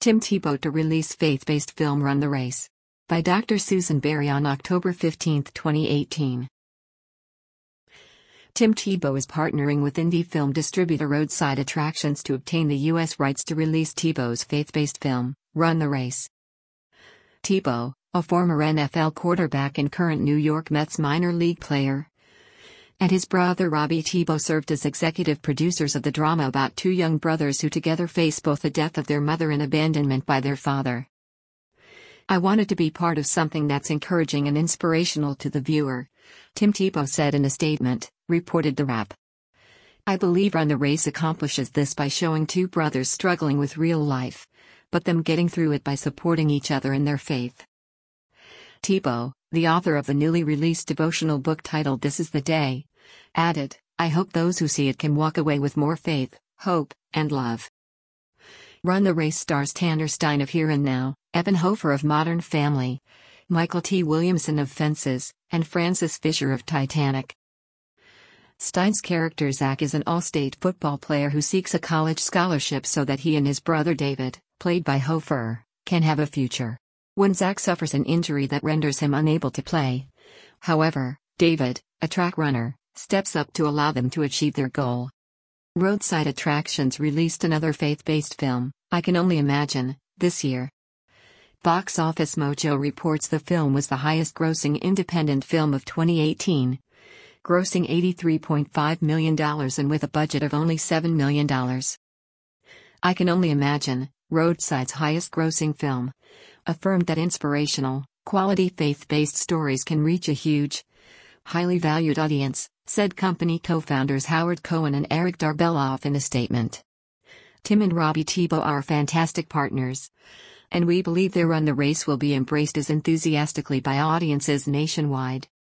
Tim Tebow to release faith-based film Run the Race. By Dr. Susan Berry on October 15, 2018. Tim Tebow is partnering with indie film distributor Roadside Attractions to obtain the U.S. rights to release Tebow's faith-based film, Run the Race. Tebow, a former NFL quarterback and current New York Mets minor league player, and his brother Robbie Tebow served as executive producers of the drama about two young brothers who together face both the death of their mother and abandonment by their father. "I wanted to be part of something that's encouraging and inspirational to the viewer," Tim Tebow said in a statement, reported The Wrap. "I believe Run the Race accomplishes this by showing two brothers struggling with real life, but them getting through it by supporting each other in their faith." Tebow, the author of the newly released devotional book titled This Is the Day, added, "I hope those who see it can walk away with more faith, hope, and love." Run the Race stars Tanner Stein of Here and Now, Evan Hofer of Modern Family, Michael T. Williamson of Fences, and Frances Fisher of Titanic. Stein's character Zach is an all-state football player who seeks a college scholarship so that he and his brother David, played by Hofer, can have a future. When Zach suffers an injury that renders him unable to play, however, David, a track runner, steps up to allow them to achieve their goal. Roadside Attractions released another faith-based film, I Can Only Imagine, this year. Box Office Mojo reports the film was the highest-grossing independent film of 2018, grossing $83.5 million and with a budget of only $7 million. I Can Only Imagine, Roadside's highest-grossing film, affirmed that inspirational, quality faith-based stories can reach a huge, highly valued audience, said company co-founders Howard Cohen and Eric Darbeloff in a statement. "Tim and Robbie Tebow are fantastic partners, and we believe their Run the Race will be embraced as enthusiastically by audiences nationwide.